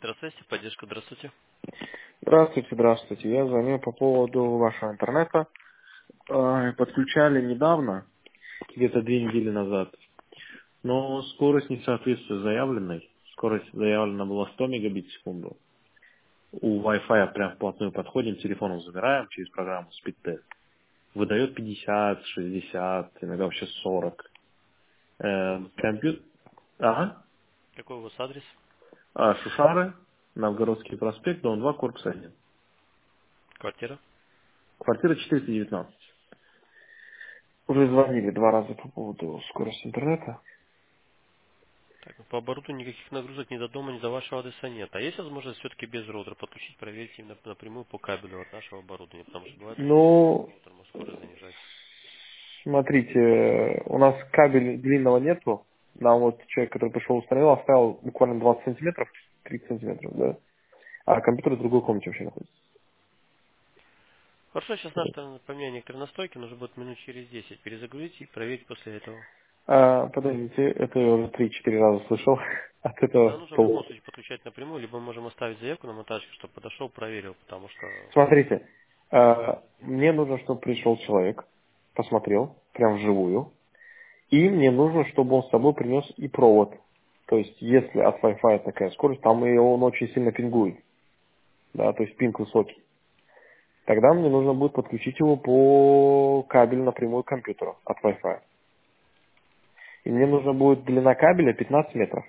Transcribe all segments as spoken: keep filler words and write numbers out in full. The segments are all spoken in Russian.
Здравствуйте, поддержка, здравствуйте. Здравствуйте, здравствуйте. Я звоню по поводу вашего интернета. Э, Подключали недавно, где-то две недели назад, но скорость не соответствует заявленной. Скорость заявлена была сто мегабит в секунду. У Wi-Fi прям вплотную подходим, телефоном забираем через программу SpeedTest. Выдает пятьдесят, шестьдесят, иногда вообще сорок. Какой Э, у вас адрес? компьютер... Ага. Какой у вас адрес? А, Шушары, Новгородский проспект, дом два, корпус один. Квартира? Квартира четыреста девятнадцать. Уже звонили два раза по поводу скорости интернета. Так, по оборудованию никаких нагрузок ни до дома, ни до вашего адреса нет. А есть возможность все-таки без роутера подключить, проверить именно напрямую по кабелю от нашего оборудования? Потому что бывает, что Ну, роутер может скорость занижать. смотрите, у нас кабеля длинного нету. Нам вот человек, который пришел установил, оставил буквально двадцать сантиметров, тридцать сантиметров, да. А компьютер в другой комнате вообще находится. Хорошо, сейчас наш поменяю некоторые настройки, нужно будет минут через десять перезагрузить и проверить после этого. А, подождите, это я уже три-четыре раза слышал от Нам этого нужно в любом пол. случае подключать напрямую, либо мы можем оставить заявку на монтажке, чтобы подошел, проверил, потому что... Смотрите, а, мне нужно, чтобы пришел человек, посмотрел, прям вживую, и мне нужно, чтобы он с собой принес и провод. То есть, если от Wi-Fi такая скорость, там и он очень сильно пингует, да, то есть пинг высокий. Тогда мне нужно будет подключить его по кабелю напрямую к компьютеру от Wi-Fi. И мне нужна будет длина кабеля пятнадцать метров.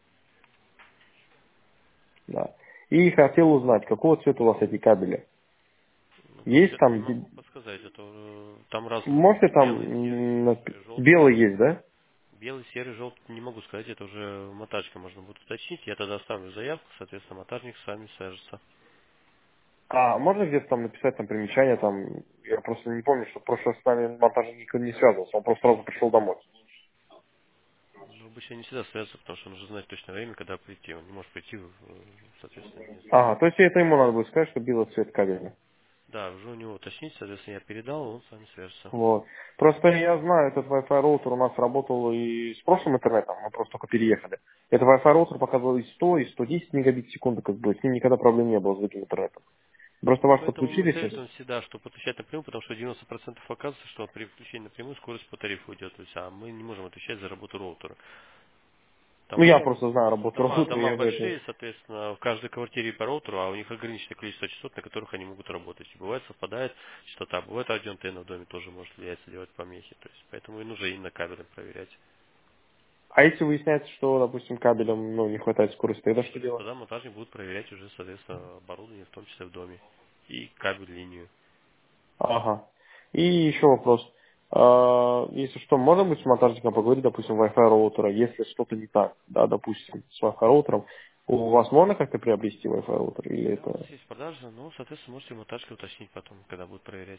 Да. И хотел узнать, какого цвета у вас эти кабели. Ну, по Есть цвету не там, д- могу подсказать, это э, там раз можете там, белый, серый, м, нап- желтый. белый есть, да? Белый, серый, желтый, не могу сказать, это уже монтажка можно будет уточнить. Я тогда оставлю заявку, соответственно, монтажник с вами свяжется. А можно где-то там написать там примечание, там, я просто не помню, что в прошлый раз с нами монтажник никогда не связывался, он просто сразу пришел домой. Но обычно не всегда связываться, потому что нужно знать точное время, когда прийти. Он не может прийти, э, соответственно, не зная. Ага, то есть это ему надо будет сказать, что белый цвет кабеля. Да, уже у него уточнить, соответственно, я передал, он с вами свяжется. Вот. Просто я знаю, этот Wi-Fi роутер у нас работал и с прошлым интернетом, мы просто только переехали. Этот Wi-Fi роутер показывал и сто, и сто десять мегабит в секунду, как бы, с ним никогда проблем не было с другим интернетом. Просто Ну, ваш поэтому мы подключились. советуем всегда, что подключать напрямую, потому что девяносто процентов оказывается, что при включении напрямую скорость по тарифу идет. То есть, а мы не можем отвечать за работу роутера. Ну, Потому я что просто знаю просто работу дома, роутера, дома я поэтому... большие, соответственно, в каждой квартире по роутеру, а у них ограниченное количество частот, на которых они могут работать. И бывает совпадает частота, бывает радиоантенна в доме тоже может влиять, делать помехи. То есть, поэтому и нужно именно кабелем проверять. А если выясняется, что, допустим, кабелем ну, не хватает скорости, тогда что делать? Тогда монтажник будет проверять уже, соответственно, оборудование, в том числе в доме. И кабель, линию. Ага. И еще вопрос. А, если что, можно быть с монтажником поговорить, допустим, Wi-Fi роутера, если что-то не так, да, допустим, с Wi-Fi роутером, у вас можно как-то приобрести Wi-Fi роутер или Да, у нас это... есть продажа, но, соответственно, можете монтажка уточнить потом, когда будет проверять.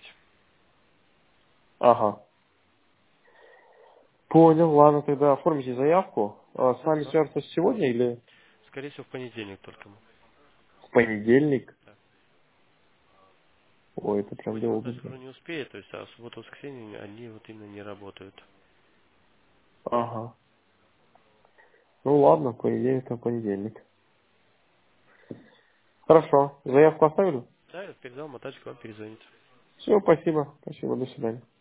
Ага. Понял, ладно, тогда оформите заявку. А с вами Хорошо. свяжутся сегодня или Скорее всего, в понедельник только. мы. в понедельник? Да. Ой, это прям Сегодня долго. монтажник уже не успеет, то есть, а в субботу, воскресенье они вот именно не работают. Ага. Ну ладно, понедельник на понедельник. Хорошо. Заявку оставили? Да, я передал, монтажник вам перезвонит. Все, спасибо. Спасибо, до свидания.